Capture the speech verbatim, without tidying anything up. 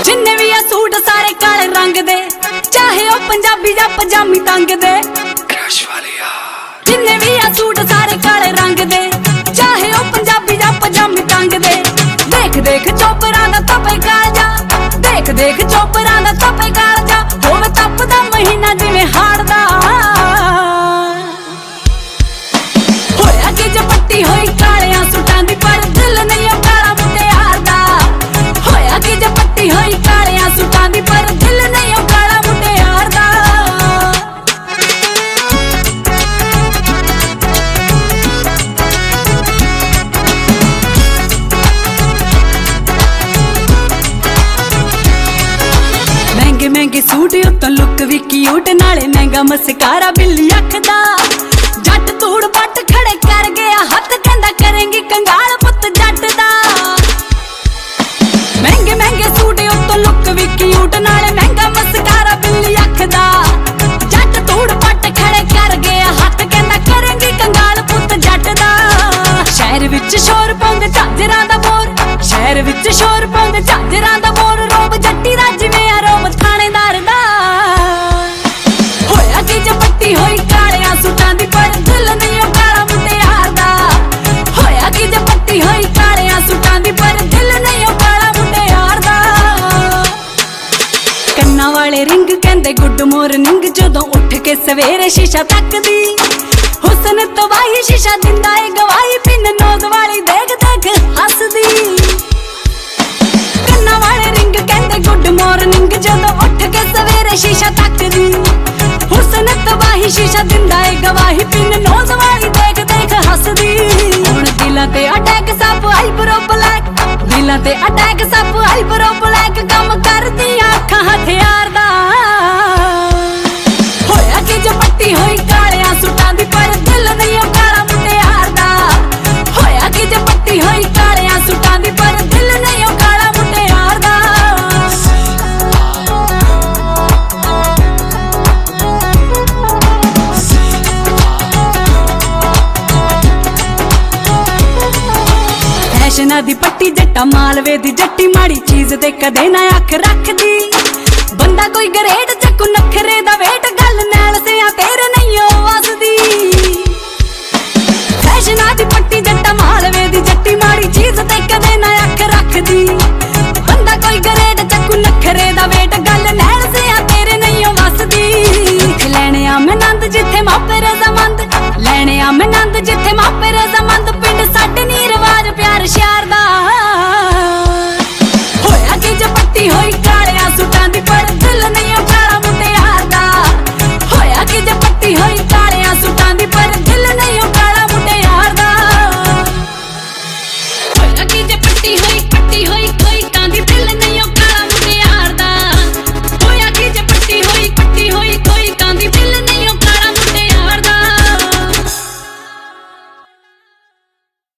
जिन्ने भी आ सूट सारे काले रंग दे, चाहे ओ पंजाबी या पजामी तंग दे। क्रश वाले यार जिन्ने भी आ सूट सारे काले रंग दे, चाहे ओ पंजाबी या पजामी तंग दे। देख देख चोपरां दा तपे कालजा, देख देख चोपरां दा तपे कालजा। होवे तपदा महीना जिवें हाड़ दा, होया कि जो पट्टी होई कालियां सूटां दी, पर दिल नहीं ओ काला मुटियार दा। होया कि जो पट्टी होई कालियां सूटां दी, पर दिल नहीं ओ काला मुटियार दा। महंगे महंगे सूट उत्तों लुक भी क्यूट, नाले महंगा मस्कारा बिल्ली अख दा। जट धूड़ पट खड़े कर गया हथ, कहंदा करेंगी कंगाल पुत जट दा। महंगे महंगे सूट उत्तों लुक भी क्यूट, नाले महंगा मस्कारा बिल्ली अख दा। जट धूड़ पट खड़े कर गया हथ, कहंदा करेंगी कंगाल पुत जट दा। शहर विच शोर पाउंदे झांजरां दा बोर, शहर विच शोर पाउंदे झांजरां दा बोर। रोब जट्टी दा जिवें आ रोब थाणेदार दा। होया कि जो पट्टी होई कालियां सूटां दी, पर दिल नहीं ओ काला मुटियार दा। होया कि जो पट्टी होई कालियां सूटां दी, पर दिल नहीं ओ काला मुटियार दा। कन्नां वाले रिंग कहंदे गुड मॉर्निंग, जदों उठ के सवेरे शीशा तकदी। हुस्न तो वाही शीशा दिंदा ए गवाही, पिन नोज वाली देख देख हसदी। कन्नां वाले रिंग कहंदे गुड मॉर्निंग, जदों उठ के सवेरे शीशा तकदी। हुस्न तो वाही शीशा दिंदा ए गवाही, पिन नोज वाली देख देख हसदी। हुण दिलां ते अटैक सब आईब्रो ब्लैक, दिलां ते अटैक सब आईब्रो ब्लैक। कम करदियां अखां हथियार दा। होया कि जो पट्टी होई कालियां सूटां दी, पर दिल नहीं ओ काला मुटियार दा। होया कि जो पट्टी होई कालियां सूटां दी, पर दिल नहीं ओ काला मुटियार दा। फैशना दी पट्टी जट्टा मालवे दी जट्टी, माड़ी चीज ते कदे ना अख रखदी। बंदा कोई ग्रेड चक्कू नखरे दा वेट, गल नैल सिया तेरे नहीं ओ वसदी। फैशना दी पट्टी